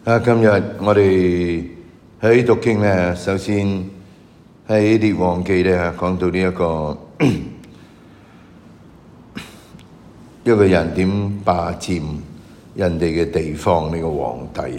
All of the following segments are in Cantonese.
今日我哋喺讀經咧，首先喺列王記咧講到呢一個人點霸佔人哋嘅地方，呢個皇帝。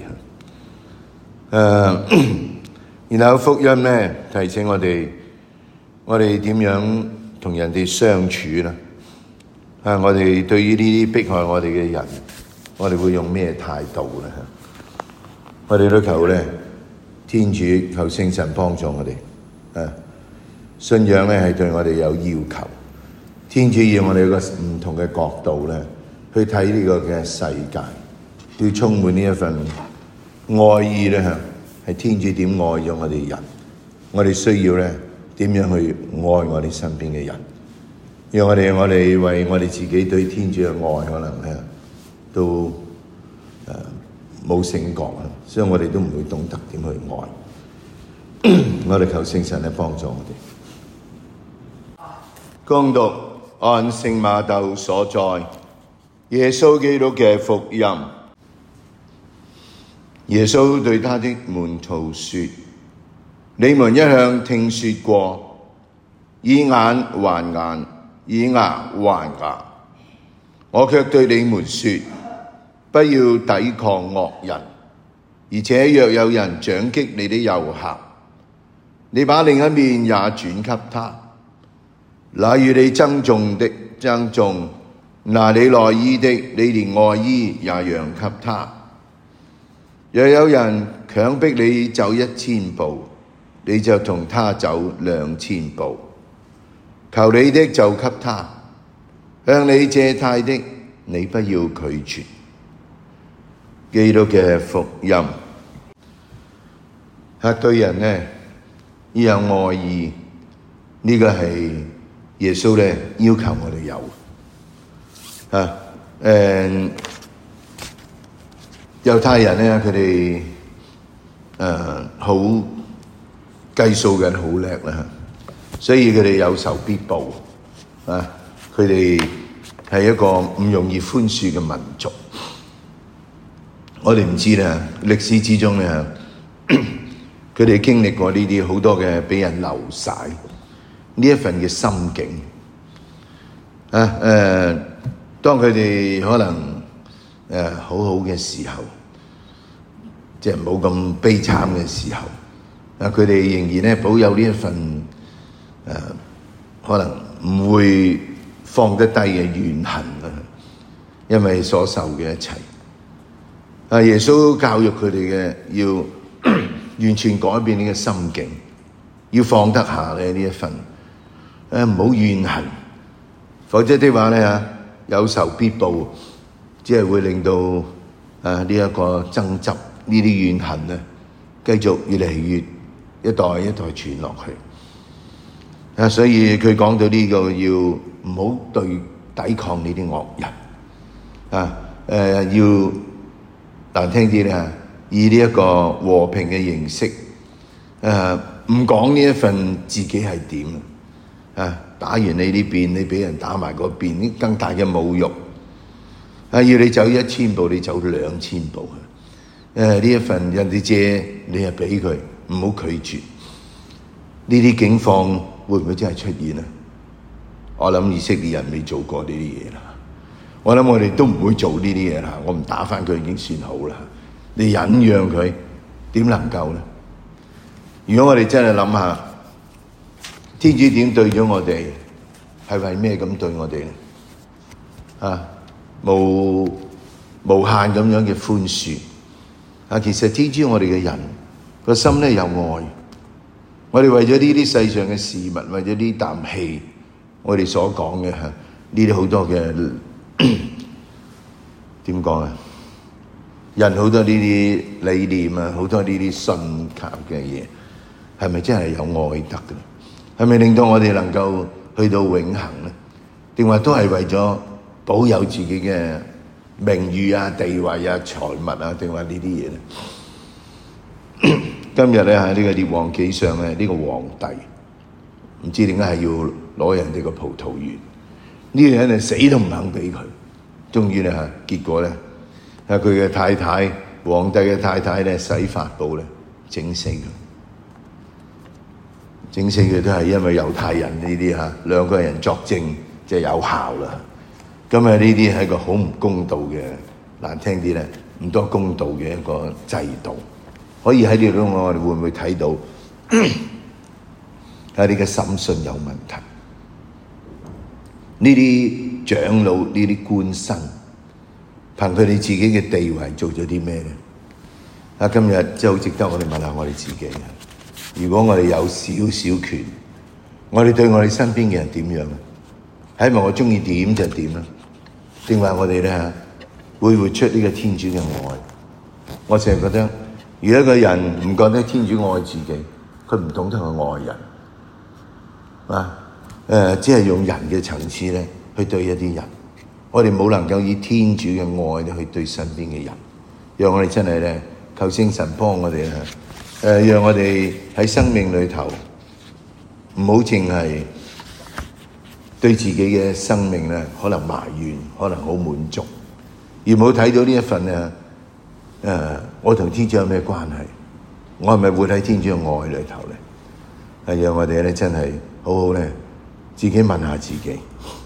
然後福音咧提醒我哋點樣同人哋相處啦。我哋對於呢啲迫害我哋嘅人，我哋會用咩態度咧？我哋都求咧天主，求聖神幫助我哋。信仰咧係對我哋有要求，天主要我哋有個唔同嘅角度咧去睇呢個嘅世界，要充滿呢一份愛意咧，係天主點愛咗我哋人，我哋需要咧點樣去愛我哋身邊嘅人，讓我哋為我哋自己對天主嘅愛可能咧都冇醒覺，所以我哋都唔會懂得點去愛。我哋求聖神咧幫助我哋。恭讀按聖瑪竇所載耶穌基督嘅福音。耶穌對他的門徒說：你們一向聽說過，以眼還眼，以牙還牙。我卻對你們說，不要抵抗惡人，而且若有人掌擊你的右頰，你把另一面也轉給他。那與你爭訟的爭訟，拿你內衣的，你連外衣也讓給他。若有人強迫你走1000步，你就同他走2000步。求你的就給他，向你借貸的，你不要拒絕。基督嘅福音。對人呢要有愛意，呢個係耶穌咧要求我哋有。猶太人咧佢哋好計數嘅好叻啦，所以佢哋有仇必報。佢哋係一個唔容易寬恕嘅民族。我哋唔知咧，歷史之中咧，佢哋經歷過呢啲好多嘅俾人流晒呢一份嘅心境。當佢哋可能好好嘅時候，即係冇咁悲慘嘅時候，佢哋仍然咧保有呢一份可能唔會放得低嘅怨恨啊，因為所受嘅一切。耶穌教育佢哋嘅要完全改變呢個心境，要放得下咧呢一份，唔好怨恨，否則的話咧有仇必報，只係會令到呢一個爭執呢啲怨恨咧繼續越嚟越一代一代傳落去。所以佢講到呢個要唔好抵抗呢啲惡人，要難聽啲咧，以呢一個和平嘅形式，唔講呢一份自己係點，打完你呢邊，你俾人打埋嗰邊，呢更大嘅侮辱。要你走1000步，你走2000步。呢一份人哋借你係俾佢，唔好拒絕。呢啲境況會唔會真係出現呢？我諗以色列人未做過呢啲嘢啦。我諗我哋都唔會做呢啲嘢啦。我唔打返佢已經算好啦。你忍讓佢，點能夠呢？如果我哋真係諗下，天主點對咗我哋，係為咩咁對我哋呢？無限咁樣嘅寬恕。其實天主我哋嘅人個心咧有愛。我哋為咗呢啲世上嘅事物，為咗呢啖氣，我哋所講嘅呢啲好多嘅點講啊？人好多呢啲理念啊，好多呢啲信靠嘅嘢，係咪真係有愛德嘅？係咪令到我哋能夠去到永恆咧？定話都係為咗保有自己嘅名譽啊、地位啊、財物啊，定話呢啲嘢咧？今日咧喺呢個列王紀上咧，呢個皇帝唔知點解係要攞人哋個葡萄園，呢個人係死都唔肯俾佢。終於咧，結果咧，佢嘅太太皇帝嘅太太咧洗法寶咧整死佢，整死佢都係因為猶太人呢啲嚇兩個人作證就有效啦。咁啊呢啲係一個好唔公道嘅，難聽啲咧唔多公道嘅一個制度。可以喺呢度我哋會唔會睇到喺你嘅審訊有問題？呢啲長老呢啲官紳憑佢哋自己嘅地位做咗啲咩咧？啊，今日真係好值得我哋問下我哋自己啊！如果我哋有少少權，我哋對我哋身邊嘅人點樣？係咪我中意點就點啦？定話我哋咧會活出呢個天主嘅愛？我成日覺得，如果一個人唔覺得天主愛自己，佢唔懂得去愛人啊！只係用人嘅層次咧去對一啲人，我哋冇能夠以天主嘅愛咧去對身邊嘅人，讓我哋真係咧求聖神幫我哋讓我哋喺生命裏頭唔好淨係對自己嘅生命咧可能埋怨，可能好滿足，而冇睇到呢一份我同天主有咩關係？我係咪活喺天主嘅愛裏頭咧？係讓我哋咧真係好好咧。自己問下自己。